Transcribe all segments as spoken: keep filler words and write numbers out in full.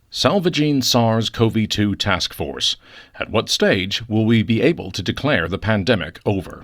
Salvaging SARS-C o V two Task Force. At what stage will we be able to declare the pandemic over?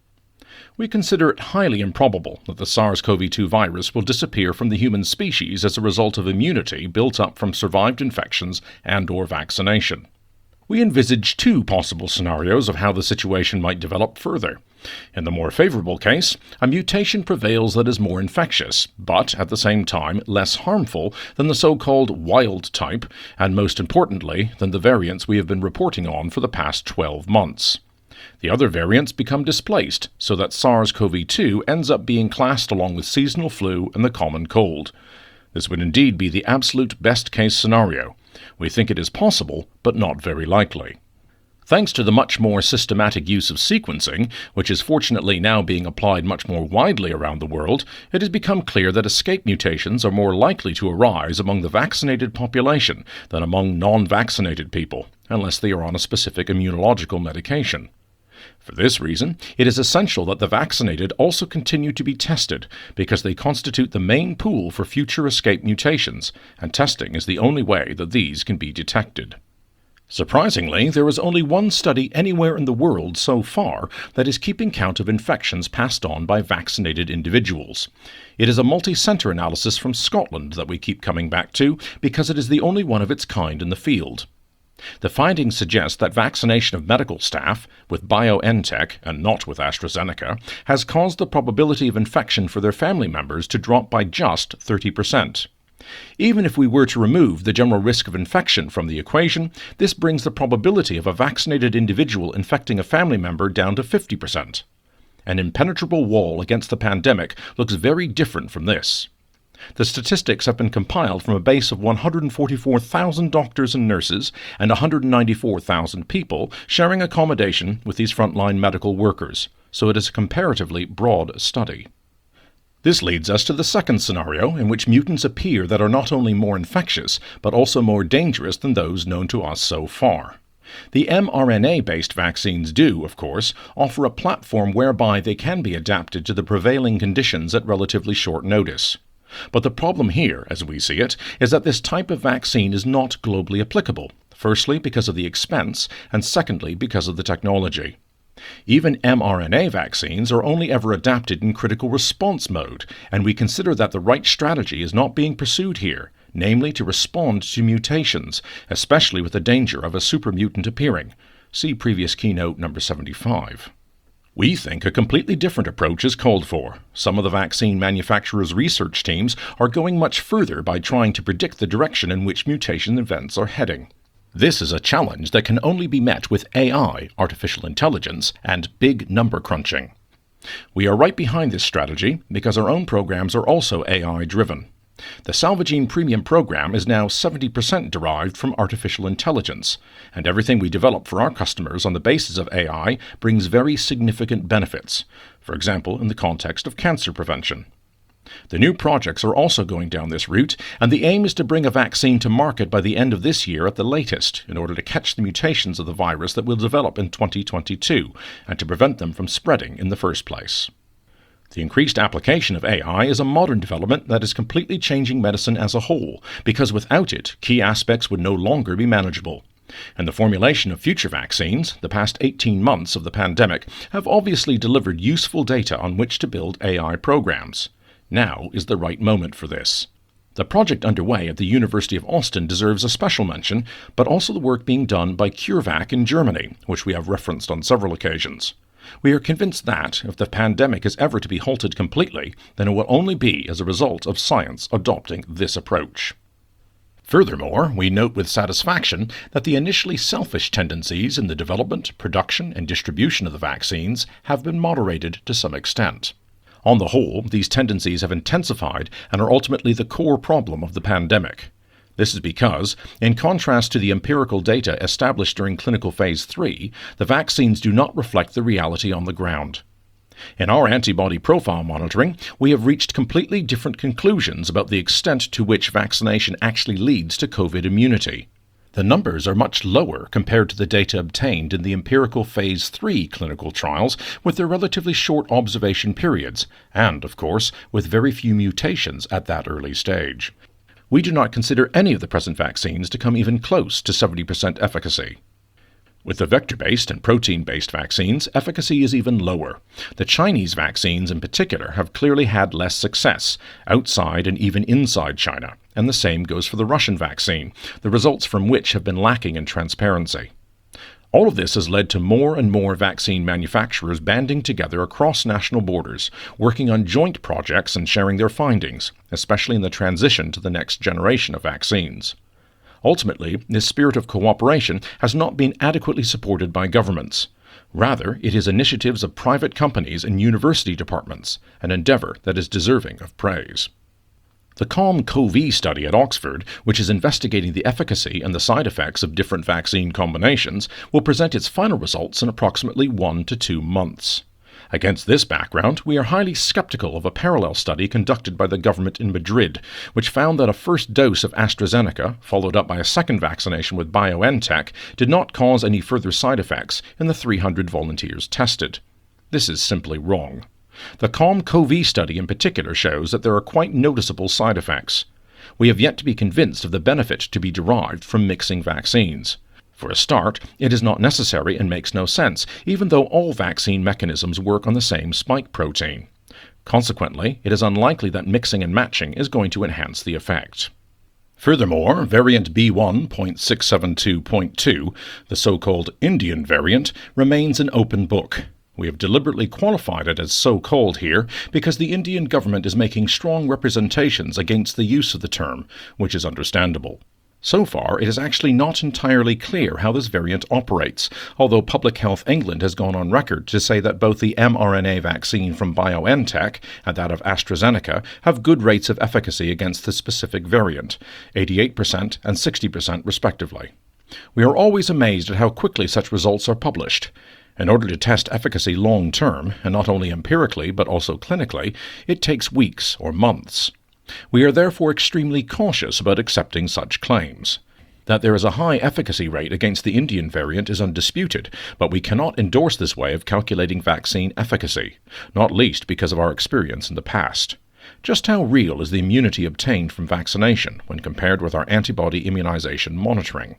We consider it highly improbable that the SARS-C o V two virus will disappear from the human species as a result of immunity built up from survived infections and/or vaccination. We envisage two possible scenarios of how the situation might develop further. In the more favorable case, a mutation prevails that is more infectious, but at the same time less harmful than the so-called wild type, and most importantly, than the variants we have been reporting on for the past twelve months. The other variants become displaced, so that SARS-C o V two ends up being classed along with seasonal flu and the common cold. This would indeed be the absolute best-case scenario. We think it is possible, but not very likely. Thanks to the much more systematic use of sequencing, which is fortunately now being applied much more widely around the world, it has become clear that escape mutations are more likely to arise among the vaccinated population than among non-vaccinated people, unless they are on a specific immunological medication. For this reason, it is essential that the vaccinated also continue to be tested, because they constitute the main pool for future escape mutations, and testing is the only way that these can be detected. Surprisingly, there is only one study anywhere in the world so far that is keeping count of infections passed on by vaccinated individuals. It is a multi-center analysis from Scotland that we keep coming back to because it is the only one of its kind in the field. The findings suggest that vaccination of medical staff with BioNTech, and not with AstraZeneca, has caused the probability of infection for their family members to drop by just thirty percent. Even if we were to remove the general risk of infection from the equation, this brings the probability of a vaccinated individual infecting a family member down to fifty percent. An impenetrable wall against the pandemic looks very different from this. The statistics have been compiled from a base of one hundred forty-four thousand doctors and nurses and one hundred ninety-four thousand people sharing accommodation with these frontline medical workers, so it is a comparatively broad study. This leads us to the second scenario, in which mutants appear that are not only more infectious, but also more dangerous than those known to us so far. The mRNA-based vaccines do, of course, offer a platform whereby they can be adapted to the prevailing conditions at relatively short notice. But the problem here, as we see it, is that this type of vaccine is not globally applicable, firstly because of the expense, and secondly because of the technology. Even mRNA vaccines are only ever adapted in critical response mode, and we consider that the right strategy is not being pursued here, namely to respond to mutations, especially with the danger of a supermutant appearing. See previous keynote number seventy-five. We think a completely different approach is called for. Some of the vaccine manufacturers' research teams are going much further by trying to predict the direction in which mutation events are heading. This is a challenge that can only be met with A I, artificial intelligence, and big number crunching. We are right behind this strategy because our own programs are also A I-driven. The Salvaging Premium program is now seventy percent derived from artificial intelligence, and everything we develop for our customers on the basis of A I brings very significant benefits, for example in the context of cancer prevention. The new projects are also going down this route, and the aim is to bring a vaccine to market by the end of this year at the latest, in order to catch the mutations of the virus that will develop in twenty twenty-two, and to prevent them from spreading in the first place. The increased application of A I is a modern development that is completely changing medicine as a whole, because without it, key aspects would no longer be manageable. In the formulation of future vaccines, the past eighteen months of the pandemic have obviously delivered useful data on which to build A I programs. Now is the right moment for this. The project underway at the University of Austin deserves a special mention, but also the work being done by CureVac in Germany, which we have referenced on several occasions. We are convinced that, if the pandemic is ever to be halted completely, then it will only be as a result of science adopting this approach. Furthermore, we note with satisfaction that the initially selfish tendencies in the development, production, and distribution of the vaccines have been moderated to some extent. On the whole, these tendencies have intensified and are ultimately the core problem of the pandemic. This is because, in contrast to the empirical data established during clinical phase three, the vaccines do not reflect the reality on the ground. In our antibody profile monitoring, we have reached completely different conclusions about the extent to which vaccination actually leads to COVID immunity. The numbers are much lower compared to the data obtained in the empirical phase three clinical trials with their relatively short observation periods, and, of course, with very few mutations at that early stage. we do not consider any of the present vaccines to come even close to seventy percent efficacy. With the vector-based and protein-based vaccines, efficacy is even lower. The Chinese vaccines in particular have clearly had less success, outside and even inside China, and the same goes for the Russian vaccine, the results from which have been lacking in transparency. All of this has led to more and more vaccine manufacturers banding together across national borders, working on joint projects and sharing their findings, especially in the transition to the next generation of vaccines. Ultimately, this spirit of cooperation has not been adequately supported by governments. Rather, it is initiatives of private companies and university departments, an endeavour that is deserving of praise. The CALM-CoV study at Oxford, which is investigating the efficacy and the side effects of different vaccine combinations, will present its final results in approximately one to two months. Against this background, we are highly skeptical of a parallel study conducted by the government in Madrid, which found that a first dose of AstraZeneca, followed up by a second vaccination with BioNTech, did not cause any further side effects in the three hundred volunteers tested. This is simply wrong. The CALM-CoV study in particular shows that there are quite noticeable side effects. We have yet to be convinced of the benefit to be derived from mixing vaccines. For a start, it is not necessary and makes no sense, even though all vaccine mechanisms work on the same spike protein. Consequently, it is unlikely that mixing and matching is going to enhance the effect. Furthermore, variant B one point six seven two point two, the so-called Indian variant, remains an open book. We have deliberately qualified it as so-called here because the Indian government is making strong representations against the use of the term, which is understandable. So far, it is actually not entirely clear how this variant operates, although Public Health England has gone on record to say that both the mRNA vaccine from BioNTech and that of AstraZeneca have good rates of efficacy against the specific variant, eighty-eight percent and sixty percent respectively. We are always amazed at how quickly such results are published. In order to test efficacy long-term, and not only empirically but also clinically, it takes weeks or months. We are therefore extremely cautious about accepting such claims. That there is a high efficacy rate against the Indian variant is undisputed, but we cannot endorse this way of calculating vaccine efficacy, not least because of our experience in the past. Just how real is the immunity obtained from vaccination when compared with our antibody immunization monitoring?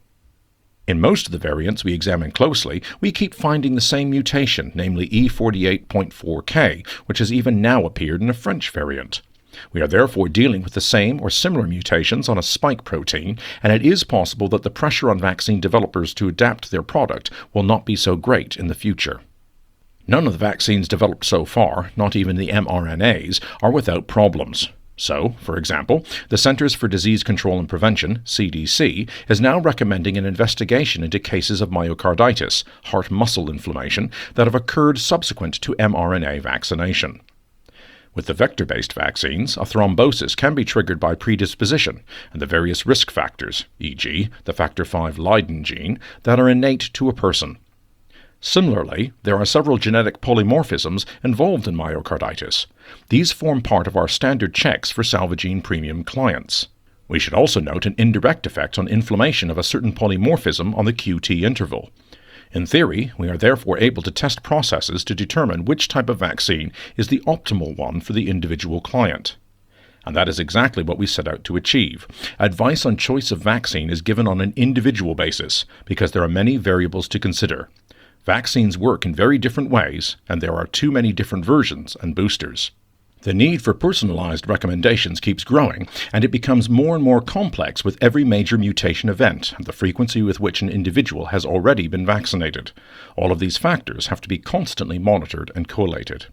In most of the variants we examine closely, we keep finding the same mutation, namely E forty-eight point four K, which has even now appeared in a French variant. We are therefore dealing with the same or similar mutations on a spike protein, and it is possible that the pressure on vaccine developers to adapt their product will not be so great in the future. None of the vaccines developed so far, not even the mRNAs, are without problems. So, for example, the Centers for Disease Control and Prevention, C D C, is now recommending an investigation into cases of myocarditis, heart muscle inflammation, that have occurred subsequent to mRNA vaccination. With the vector-based vaccines, a thrombosis can be triggered by predisposition and the various risk factors, for example the factor five Leiden gene, that are innate to a person. Similarly, there are several genetic polymorphisms involved in myocarditis. These form part of our standard checks for Salvagene Premium clients. We should also note an indirect effect on inflammation of a certain polymorphism on the Q T interval. In theory, we are therefore able to test processes to determine which type of vaccine is the optimal one for the individual client. And that is exactly what we set out to achieve. Advice on choice of vaccine is given on an individual basis because there are many variables to consider. Vaccines work in very different ways, and there are too many different versions and boosters. The need for personalized recommendations keeps growing, and it becomes more and more complex with every major mutation event and the frequency with which an individual has already been vaccinated. All of these factors have to be constantly monitored and collated.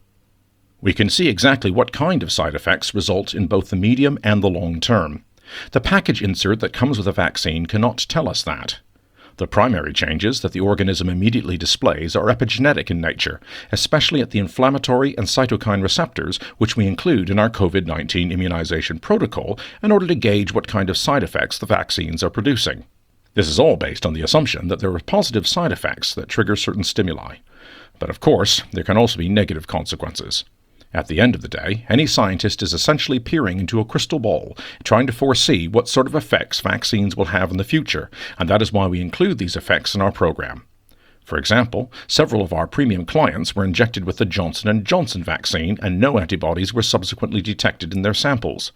We can see exactly what kind of side effects result in both the medium and the long term. The package insert that comes with a vaccine cannot tell us that. The primary changes that the organism immediately displays are epigenetic in nature, especially at the inflammatory and cytokine receptors, which we include in our COVID nineteen immunization protocol in order to gauge what kind of side effects the vaccines are producing. This is all based on the assumption that there are positive side effects that trigger certain stimuli. But of course, there can also be negative consequences. At the end of the day, any scientist is essentially peering into a crystal ball, trying to foresee what sort of effects vaccines will have in the future, and that is why we include these effects in our program. For example, several of our premium clients were injected with the Johnson and Johnson vaccine, and no antibodies were subsequently detected in their samples.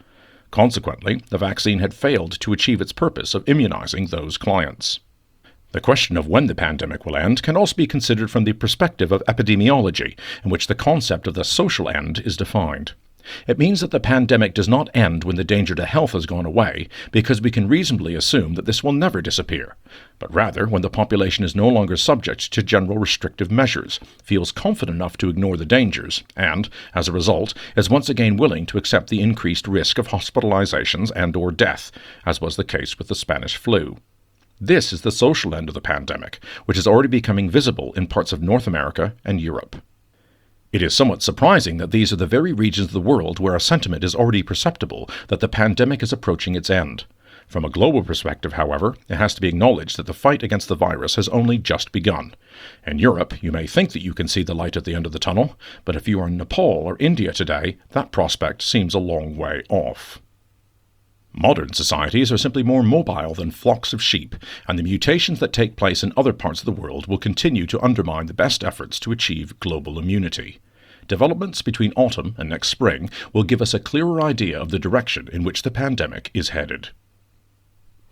Consequently, the vaccine had failed to achieve its purpose of immunizing those clients. The question of when the pandemic will end can also be considered from the perspective of epidemiology, in which the concept of the social end is defined. It means that the pandemic does not end when the danger to health has gone away, because we can reasonably assume that this will never disappear, but rather when the population is no longer subject to general restrictive measures, feels confident enough to ignore the dangers, and, as a result, is once again willing to accept the increased risk of hospitalizations and or death, as was the case with the Spanish flu. This is the social end of the pandemic, which is already becoming visible in parts of North America and Europe. It is somewhat surprising that these are the very regions of the world where a sentiment is already perceptible that the pandemic is approaching its end. From a global perspective, however, it has to be acknowledged that the fight against the virus has only just begun. In Europe, you may think that you can see the light at the end of the tunnel, but if you are in Nepal or India today, that prospect seems a long way off. Modern societies are simply more mobile than flocks of sheep, and the mutations that take place in other parts of the world will continue to undermine the best efforts to achieve global immunity. Developments between autumn and next spring will give us a clearer idea of the direction in which the pandemic is headed.